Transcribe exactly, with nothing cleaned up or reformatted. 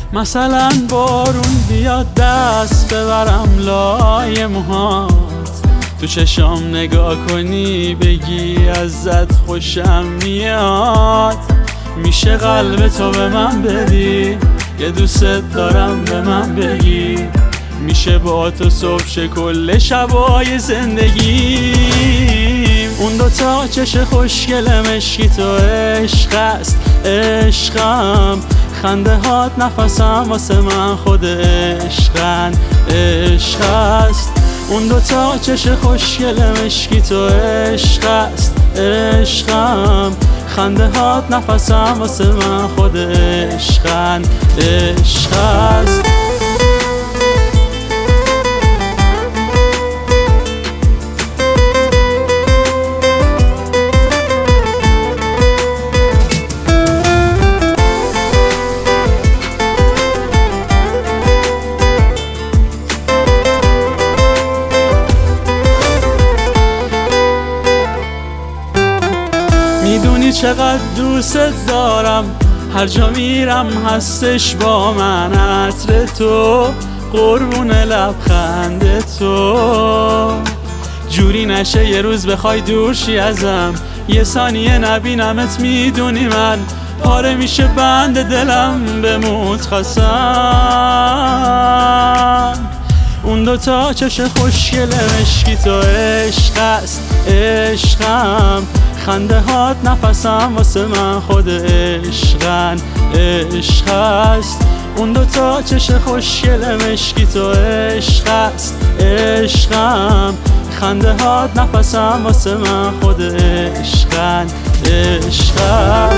مثلا بارون بیاد دست ببرم لای موهات، تو چشام نگاه کنی بگی ازت خوشم میاد. میشه قلب تو به من بدی، یه دوست دارم به من بگی. میشه با تو صبح شه کل شبای زندگیم. اون دوتا چش خوشگل مشکی تو عشق است عشقم، خنده هات نفسم واسه من خود عشقن عشق است. اون دوتا چش خوشگل مشکی تو عشق است عشقم، خنده هات نفسم واسه من خود عشقن عشق است. میدونی چقدر دوست دارم، هر جا میرم هستش با من عطر تو، قربون لبخند تو. جوری نشه یه روز بخوای دور شی ازم، یه ثانیه نبینمت میدونی من پاره میشه بند دلم بموت خواستم. اون دوتا چش خوشگل مشکی تو عشق است عشقم، خنده هات نفسم واسه من خود عشقن عشق است. اون دوتا چش خوشگل مشکی تو عشق است عشقم، خنده هات نفسم واسه من خود عشقن عشق است.